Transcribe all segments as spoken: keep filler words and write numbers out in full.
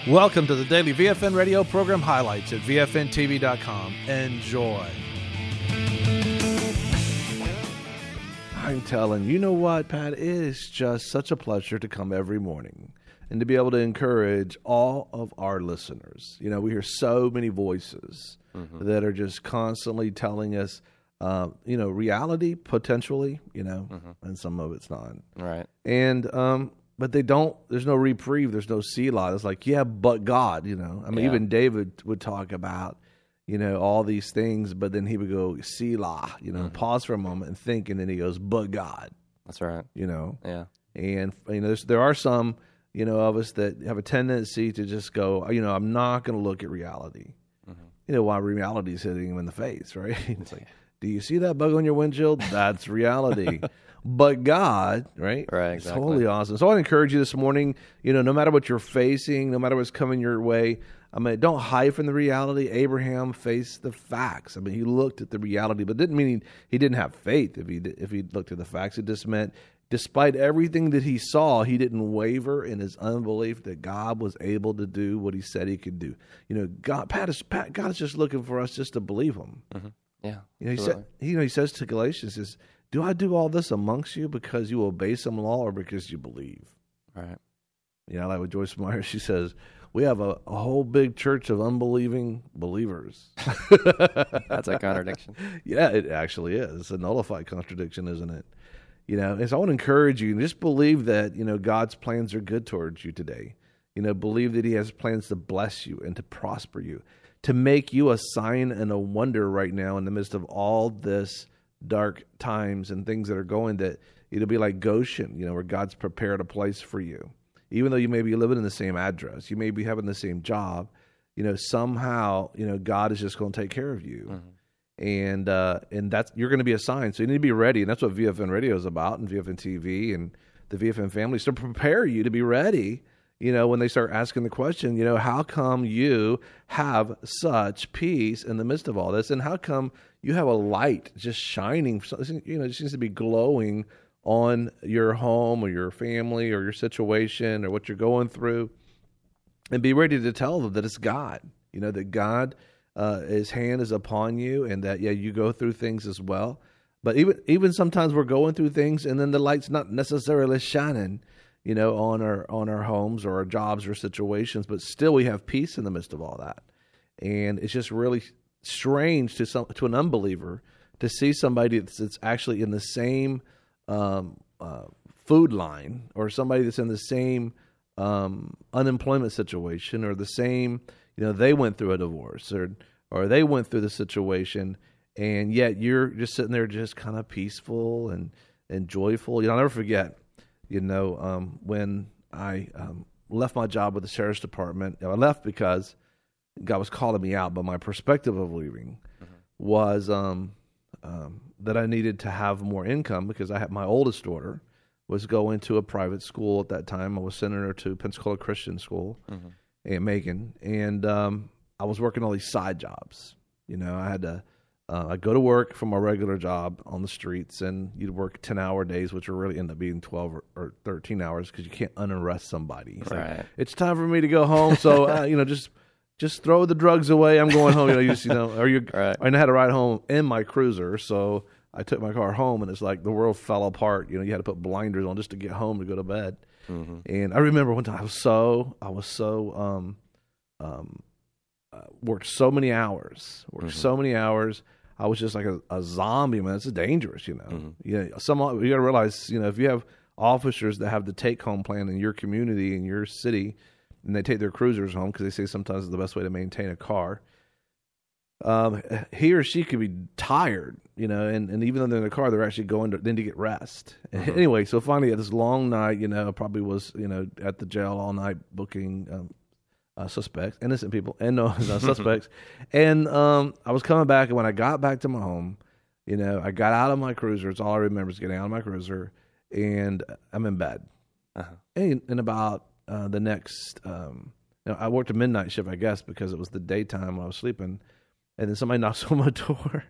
Welcome to the daily V F N radio program highlights at V F N T V dot com. Enjoy. I'm telling you, know what, Pat? It is just such a pleasure to come every morning and to be able to encourage all of our listeners. You know, we hear so many voices mm-hmm. that are just constantly telling us, uh, you know, reality potentially, you know, mm-hmm. and some of it's not. Right. And, um, But they don't, there's no reprieve, there's no Selah. It's like, yeah, but God, you know. I mean, yeah. even David would talk about, you know, all these things, but then he would go, Selah, you know, mm-hmm. pause for a moment and think, and then he goes, but God. That's right. You know. Yeah. And, you know, there are some, you know, of us that have a tendency to just go, you know, I'm not going to look at reality. Mm-hmm. You know, while reality is hitting him in the face, right? It's like, do you see that bug on your windshield? That's reality. But God, right? Right, exactly. It's totally awesome. So I encourage you this morning, you know, no matter what you're facing, no matter what's coming your way, I mean, don't hide from the reality. Abraham faced the facts. I mean, he looked at the reality, but didn't mean he, he didn't have faith if he if he looked at the facts. It just meant despite everything that he saw, he didn't waver in his unbelief that God was able to do what he said he could do. You know, God, Pat is, Pat, God is just looking for us just to believe him. Mm-hmm. Yeah, you know, he said, you know, he says to Galatians, says, do I do all this amongst you because you obey some law or because you believe? Right. You know, like with Joyce Meyer, she says, we have a, a whole big church of unbelieving believers. That's a contradiction. Yeah, it actually is. It's a nullified contradiction, isn't it? You know, and so I want to encourage you, just believe that, you know, God's plans are good towards you today. You know, believe that he has plans to bless you and to prosper you, to make you a sign and a wonder right now in the midst of all this dark times and things that are going, that it'll be like Goshen, you know, where God's prepared a place for you. Even though you may be living in the same address, you may be having the same job, you know, somehow, you know, God is just going to take care of you. Mm-hmm. And uh, and that's, you're going to be a sign. So you need to be ready. And that's what V F N Radio is about, and V F N T V and the V F N family, is to prepare you to be ready. You know, when they start asking the question, you know, how come you have such peace in the midst of all this? And how come you have a light just shining, you know, it seems to be glowing on your home or your family or your situation or what you're going through? And be ready to tell them that it's God, you know, that God, uh, his hand is upon you, and that, yeah, you go through things as well. But even, even sometimes we're going through things and then the light's not necessarily shining, you know, on our on our homes or our jobs or situations, but still we have peace in the midst of all that. And it's just really strange to some to an unbeliever to see somebody that's, that's actually in the same um, uh, food line, or somebody that's in the same um, unemployment situation, or the same, you know, they went through a divorce, or or they went through the situation, and yet you're just sitting there just kind of peaceful and, and joyful. You know, I'll never forget, you know, um, when I um, left my job with the sheriff's department. I left because God was calling me out, but my perspective of leaving mm-hmm. was um, um, that I needed to have more income, because I had, my oldest daughter was going to a private school at that time. I was sending her to Pensacola Christian School mm-hmm. in Macon, and um, I was working all these side jobs. You know, I had to Uh, I go to work from my regular job on the streets, and you'd work ten-hour days, which will really end up being twelve or, or thirteen hours, because you can't unarrest somebody. It's right. Like, it's time for me to go home, so uh, you know, just just throw the drugs away. I'm going home. You know, you, just, you know, or you. Right. And I had to ride home in my cruiser, so I took my car home, and it's like the world fell apart. You know, you had to put blinders on just to get home to go to bed. Mm-hmm. And I remember one time I was so I was so um um uh, worked so many hours, worked mm-hmm. so many hours. I was just like a, a zombie, man. It's dangerous, you know. Mm-hmm. You know, some you got to realize, you know, if you have officers that have the take-home plan in your community, in your city, and they take their cruisers home because they say sometimes it's the best way to maintain a car. Um, he or she could be tired, you know, and, and even though they're in the car, they're actually going to then to get rest. Mm-hmm. Anyway, so finally, at this long night, you know, probably was, you know, at the jail all night booking. Um, Uh, suspects, innocent people, and no, no suspects. And um, I was coming back, and when I got back to my home, you know, I got out of my cruiser. It's all I remember is getting out of my cruiser, and I'm in bed. Uh-huh. And, and about uh, the next, um, you know, I worked a midnight shift, I guess, because it was the daytime when I was sleeping. And then somebody knocks on my door,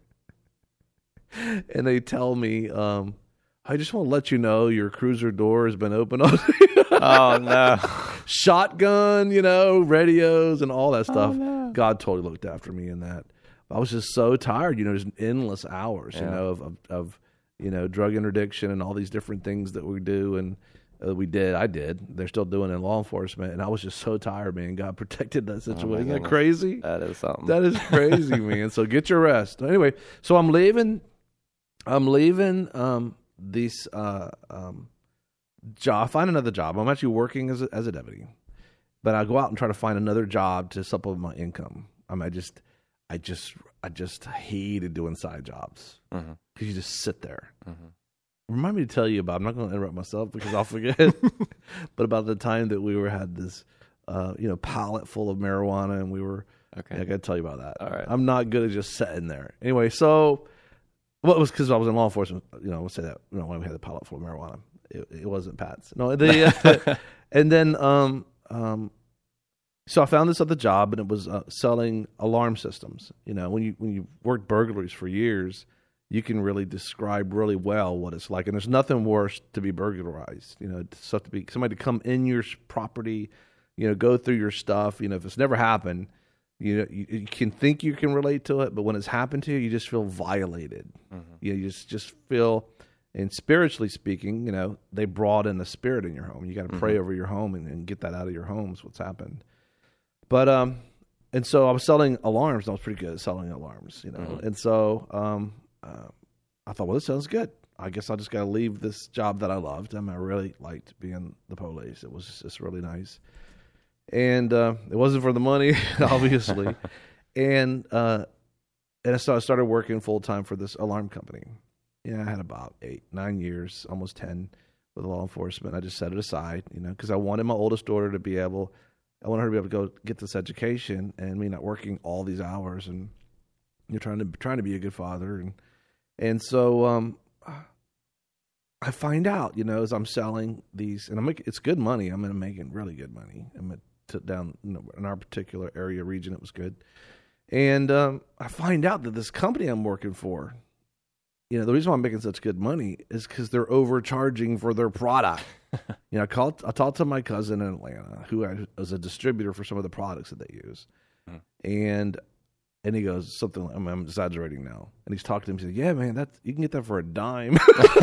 and they tell me, um, I just want to let you know your cruiser door has been opened. Oh, no. shotgun, you know, radios and all that stuff. Oh, no. God totally looked after me in that. I was just so tired, you know, just endless hours, Yeah. you know, of, of, of, you know, drug interdiction and all these different things that we do. And uh, we did, I did. They're still doing it in law enforcement. And I was just so tired, man. God protected that situation. Oh, Isn't that goodness. crazy? That is something. That is crazy, man. So get your rest. Anyway, so I'm leaving. I'm leaving um, these uh, um, job. Find another job. I'm actually working as a, as a deputy, but I go out and try to find another job to supplement my income. I mean, I just, I just, I just hated doing side jobs because Mm-hmm. you just sit there. Mm-hmm. Remind me to tell you about. I'm not going to interrupt myself because I'll forget. But about the time that we were had this, uh, you know, pallet full of marijuana, and we were. Okay. I got to tell you about that. All right. I'm not good at just sitting there. Anyway, so. Well, it was because I was in law enforcement. You know, I would say that. You know, when we had the pallet full of marijuana, it, it wasn't Pat's. No, the, uh, and then, um, um, so I found this other job, and it was uh, selling alarm systems. You know, when you when you worked burglaries for years, you can really describe really well what it's like. And there's nothing worse to be burglarized. You know, stuff to be somebody to come in your property, you know, go through your stuff. You know, if it's never happened. You know, you, you can think you can relate to it, but when it's happened to you, you just feel violated. Mm-hmm. You know, you just, just feel, and spiritually speaking, you know, they brought in the spirit in your home. You got to Mm-hmm. pray over your home and, and get that out of your homes, what's happened. But, um, and so I was selling alarms, and I was pretty good at selling alarms, you know. Mm-hmm. And so um, uh, I thought, well, this sounds good. I guess I just got to leave this job that I loved. I mean, I really liked being the police. It was just really nice. And uh, it wasn't for the money, obviously. and uh, and so I started working full time for this alarm company. Yeah, I had about eight, nine years, almost ten, with law enforcement. I just set it aside, you know, because I wanted my oldest daughter to be able, I wanted her to be able to go get this education, and me not working all these hours, and you're trying to trying to be a good father, and and so um, I find out, you know, as I'm selling these, and I'm making, it's good money. I'm making really good money. I'm at to down you know, in our particular area region, it was good. And um, I find out that this company I'm working for, you know, the reason why I'm making such good money is because they're overcharging for their product. you know, I called, I talked to my cousin in Atlanta, who I, was a distributor for some of the products that they use, hmm. and and he goes something. I'm, I'm exaggerating now, and he's talking to him. He said, "Yeah, man, that you can get that for a dime."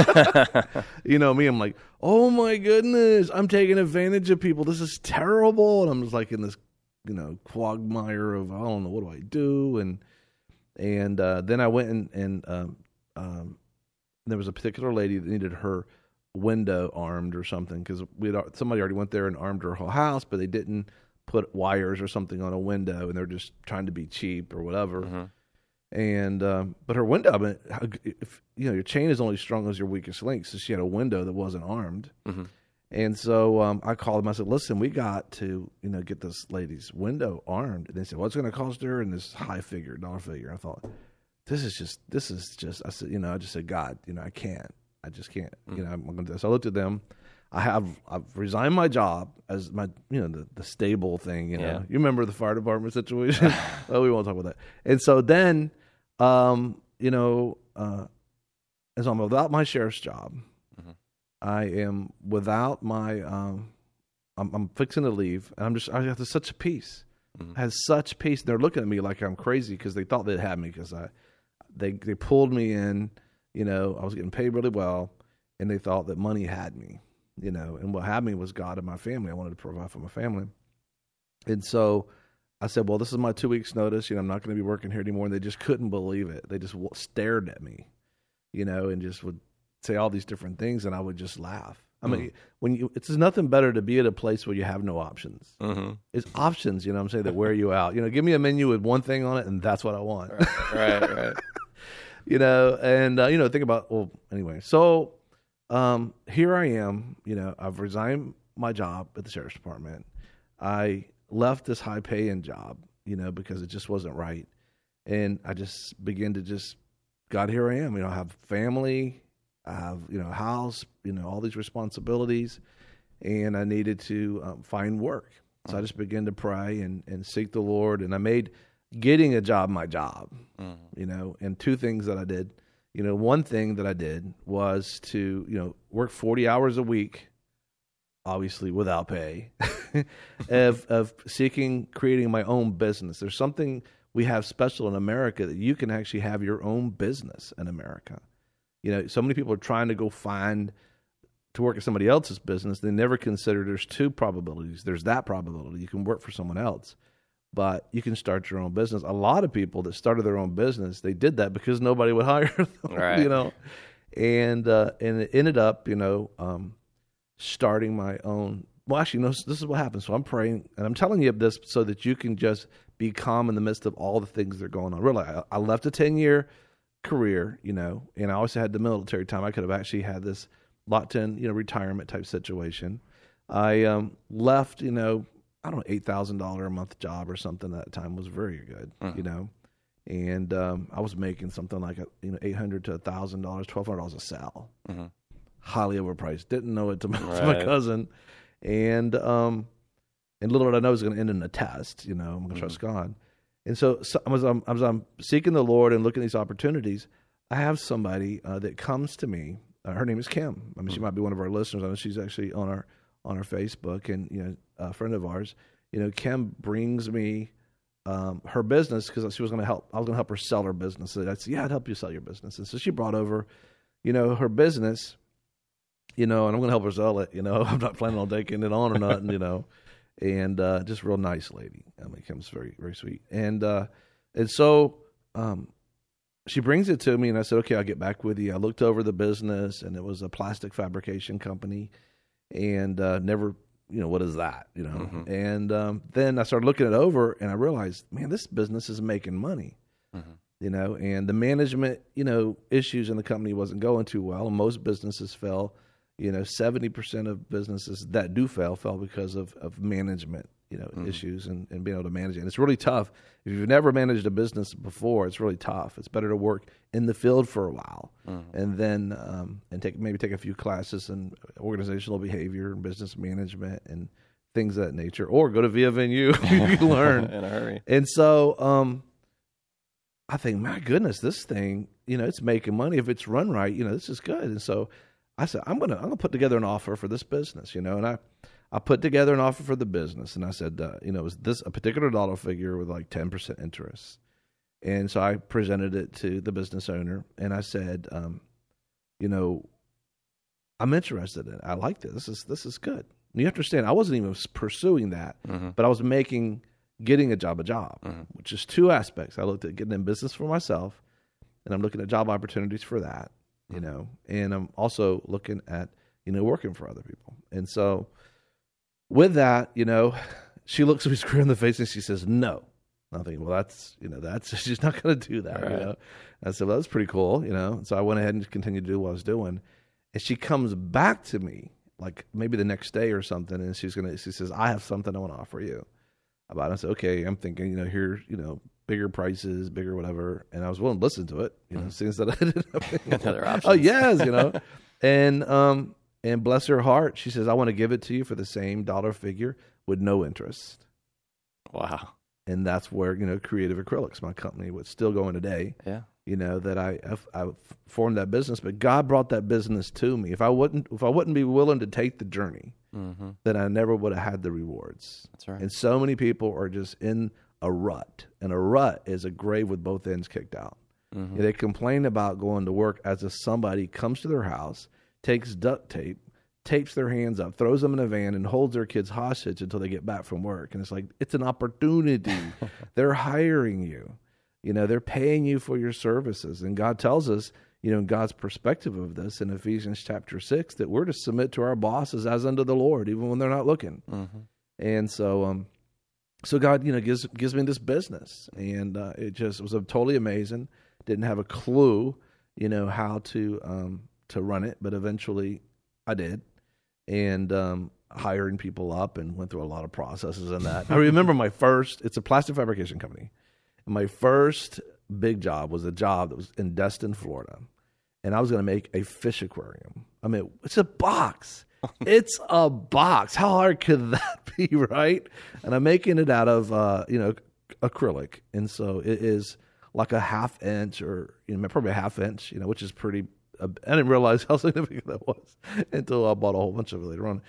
you know me. I'm like, "Oh my goodness, I'm taking advantage of people. This is terrible." And I'm just like in this, you know, quagmire of I don't know what do I do, and and uh, then I went and and um, um, there was a particular lady that needed her window armed or something because we somebody already went there and armed her whole house, but they didn't put wires or something on a window, and they're just trying to be cheap or whatever. Mm-hmm. And um, but her window, I mean, if, you know, your chain is only strong as your weakest link, so she had a window that wasn't armed. Mm-hmm. And so um, I called them. I said, "Listen, we got to, you know, get this lady's window armed." And they said, "What's going to cost her?" And this high figure, dollar figure. I thought, this is just, this is just. I said, you know, I just said, God, you know, I can't, I just can't. Mm-hmm. You know, I'm going to do this. So I looked at them. I have I've resigned my job as my you know the, the stable thing, you know. Yeah. You remember the fire department situation? Oh, we won't talk about that. And so then um, you know, uh, as I'm without my sheriff's job, mm-hmm. I am without my um, I'm, I'm fixing to leave, and I'm just I have such a peace. Mm-hmm. I had such peace. They're looking at me like I'm crazy because they thought they'd have me because I they they pulled me in, you know, I was getting paid really well, and they thought that money had me. You know, and what had me was God and my family. I wanted to provide for my family. And so I said, well, this is my two weeks notice. You know, I'm not going to be working here anymore. And they just couldn't believe it. They just stared at me, you know, and just would say all these different things. And I would just laugh. I mm-hmm. mean, when you, it's nothing better to be at a place where you have no options. Mm-hmm. It's options, you know what I'm saying, that wear you out. You know, give me a menu with one thing on it and that's what I want. Right, right. right. You know, and, uh, you know, think about, well, anyway, so Um, here I am, you know, I've resigned my job at the sheriff's department. I left this high paying job, you know, because it just wasn't right. And I just began to just, God, here I am, you know, I have family, I have, you know, a house, you know, all these responsibilities, and I needed to um, find work. So I just began to pray and, and seek the Lord. And I made getting a job my job, mm-hmm. you know, and two things that I did. You know, one thing that I did was to, you know, work forty hours a week obviously without pay, of of seeking creating my own business. There's something we have special in America that you can actually have your own business in America. You know, so many people are trying to go find to work at somebody else's business. They never consider there's two probabilities. There's that probability you can work for someone else, but you can start your own business. A lot of people that started their own business, they did that because nobody would hire them, Right. you know, and uh, and it ended up, you know, um, starting my own. Well, actually, no, this is what happened. So I'm praying, and I'm telling you this so that you can just be calm in the midst of all the things that are going on. Really, I, I left a ten-year career, you know, and I also had the military time. I could have actually had this locked-in, you know, retirement type situation. I um, left, you know, I don't know, eight thousand dollars a month job or something at that time was very good, Mm. you know, and um, I was making something like, a, you know, eight hundred dollars to one thousand dollars, twelve hundred dollars a sale. Mm-hmm. Highly overpriced. Didn't know it to my, to my Right. cousin. And um, and little did I know it was going to end in a test, you know, I'm going to trust God. And so, so as, I'm, as I'm seeking the Lord and looking at these opportunities, I have somebody uh, that comes to me. Uh, her name is Kim. I mean, she might be one of our listeners. I know she's actually on our on our Facebook, and you know, a friend of ours. You know, Kim brings me um, her business because she was going to help. I was going to help her sell her business. So I said, "Yeah, I'd help you sell your business." And so she brought over, you know, her business. You know, and I'm going to help her sell it. You know, I'm not planning on taking it on or nothing. You know, and uh, just a real nice lady. I mean, Kim's very very sweet, and uh, and so. Um, She brings it to me, and I said, okay, I'll get back with you. I looked over the business, and it was a plastic fabrication company, and uh, never, you know, what is that, you know? Mm-hmm. And um, then I started looking it over, and I realized, man, this business is making money, Mm-hmm. you know, and the management, you know, issues in the company wasn't going too well, and most businesses fell. You know, seventy percent of businesses that do fail fell because of, of management, you know, Mhm. issues and, and being able to manage it. And it's really tough. If you've never managed a business before, it's really tough. It's better to work in the field for a while Mhm. and then um, and take maybe take a few classes in organizational behavior and business management and things of that nature, or go to Via Venue. You can learn. In a hurry. And so um, I think, my goodness, this thing, you know, it's making money. If it's run right, you know, this is good. And so I said, I'm gonna I'm gonna put together an offer for this business, you know, and I. I put together an offer for the business, and I said, uh, you know, it was this a particular dollar figure with like ten percent interest. And so I presented it to the business owner, and I said, um, you know, I'm interested in it. I like this. This is this is good. And you understand, I wasn't even pursuing that, Mhm. but I was making getting a job a job, Mhm. which is two aspects. I looked at getting in business for myself, and I'm looking at job opportunities for that, you know, and I'm also looking at, you know, working for other people. And so with that, you know, she looks me square in the face and she says, no. And I'm thinking, well, that's, you know, that's, she's not going to do that, Right. you know. And I said, well, that's pretty cool, you know. And so I went ahead and continued to do what I was doing. And she comes back to me, like maybe the next day or something, and she's going to, she says, I have something I want to offer you about it. I said, okay, I'm thinking, you know, here, you know, bigger prices, bigger whatever. And I was willing to listen to it, you know, Mhm. since that I ended up being- Another option. Oh, yes, you know. And, um, and bless her heart, she says, I want to give it to you for the same dollar figure with no interest. Wow. And that's where, you know, Creative Acrylics, my company, was still going today, Yeah. you know, that I, I, I formed that business. But God brought that business to me. If I wouldn't, if I wouldn't be willing to take the journey, Mm-hmm. then I never would have had the rewards. That's right. And so many people are just in a rut. And a rut is a grave with both ends kicked out. Mhm. They complain about going to work as if somebody comes to their house, takes duct tape, tapes their hands up, throws them in a van, and holds their kids hostage until they get back from work. And it's like, it's an opportunity. They're hiring you. You know, they're paying you for your services. And God tells us, you know, in God's perspective of this in Ephesians chapter six, that we're to submit to our bosses as unto the Lord, even when they're not looking. Mm-hmm. And so, um, so God, you know, gives gives me this business, and uh, it just was a totally amazing. Didn't have a clue, you know, how to um, to run it, but eventually I did, and um, hiring people up and went through a lot of processes in that. I remember my first. It's a plastic fabrication company. And my first big job was a job that was in Destin, Florida, and I was going to make a fish aquarium. I mean, it's a box. It's a box. How hard could that be, right? And I'm making it out of, uh, you know, acrylic. And so it is like a half inch or, you know, probably a half inch, you know, which is pretty, uh, I didn't realize how significant that was until I bought a whole bunch of it later on.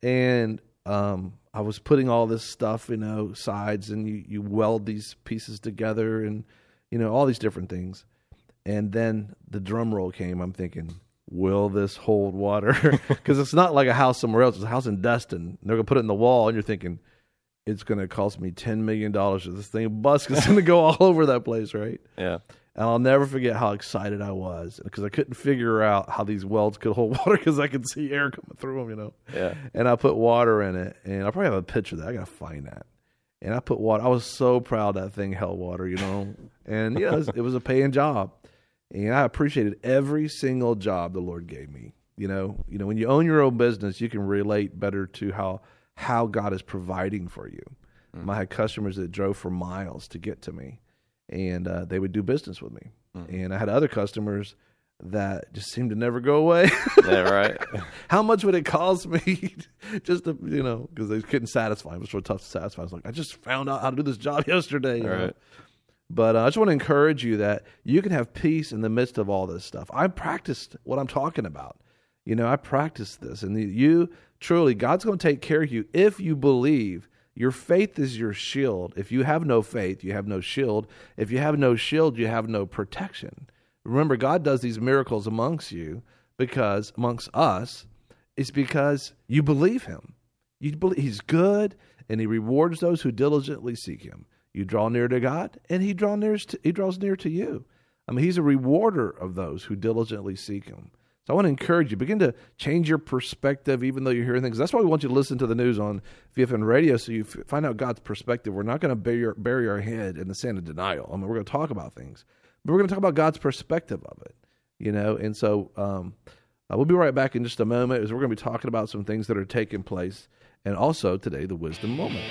And um, I was putting all this stuff, you know, sides, and you, you weld these pieces together and, you know, all these different things. And then the drum roll came. I'm thinking, will this hold water? Because it's not like a house somewhere else. It's a house in Destin. They're going to put it in the wall, and you're thinking, it's going to cost me ten million dollars for this thing bust because it's going to go all over that place, right? Yeah. And I'll never forget how excited I was because I couldn't figure out how these welds could hold water because I could see air coming through them, you know? Yeah. And I put water in it, and I probably have a picture of that. I got to find that. And I put water. I was so proud that thing held water, you know? And, yeah, it was, it was a paying job. And I appreciated every single job the Lord gave me. You know, you know, when you own your own business, you can relate better to how how God is providing for you. Mm. I had customers that drove for miles to get to me, and uh, they would do business with me. Mm. And I had other customers that just seemed to never go away. Yeah, right. How much would it cost me just to, you know, because they couldn't satisfy. It was so tough to satisfy. I was like, I just found out how to do this job yesterday. You All know? right. But uh, I just want to encourage you that you can have peace in the midst of all this stuff. I practiced what I'm talking about. You know, I practiced this. And you, truly, God's going to take care of you if you believe. Your faith is your shield. If you have no faith, you have no shield. If you have no shield, you have no protection. Remember, God does these miracles amongst you because, amongst us, it's because you believe him. You believe he's good, and he rewards those who diligently seek him. You draw near to God, and he, draw near to, he draws near to you. I mean, he's a rewarder of those who diligently seek him. So I want to encourage you, begin to change your perspective, even though you're hearing things. That's why we want you to listen to the news on V F N Radio, so you f- find out God's perspective. We're not going to bury, bury our head in the sand of denial. I mean, we're going to talk about things, but we're going to talk about God's perspective of it, you know. And so um, uh, we'll be right back in just a moment, as we're going to be talking about some things that are taking place, and also today, the wisdom moment.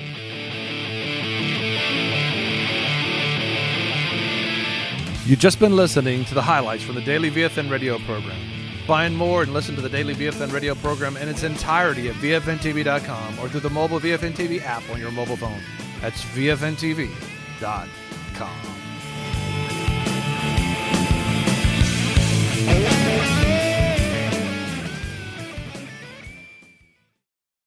You've just been listening to the highlights from the Daily V F N Radio program. Find more and listen to the Daily V F N Radio program in its entirety at V F N T V dot com or through the mobile V F N T V app on your mobile phone. That's V F N T V dot com.